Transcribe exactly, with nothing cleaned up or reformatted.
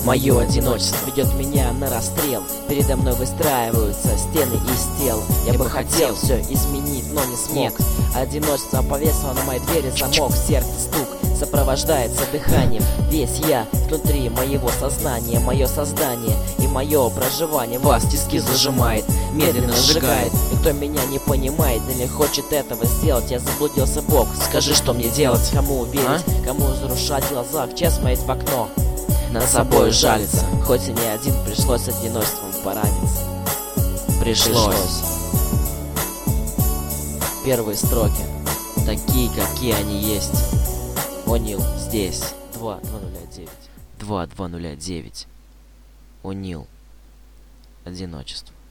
Мое одиночество ведет меня на расстрел. Передо мной выстраиваются стены из тел. Я бы хотел все изменить, но не смог. Одиночество повесило на моей двери замок. Сердце стук сопровождается дыханием. Весь я внутри моего сознания. Мое создание и мое проживание вас тиски зажимает, медленно сжигает. Никто меня не понимает или не хочет этого сделать. Я заблудился, Бог, скажи, что мне делать? Кому верить, а? Кому разрушать глаза, в час смотреть в окно, над собой жалиться. Хоть и не один, пришлось одиночеством пораниться. Пришлось. Первые строки, такие, какие они есть. О'Нил здесь. два два ноль девять. два два ноль девять. О'Нил. Одиночество.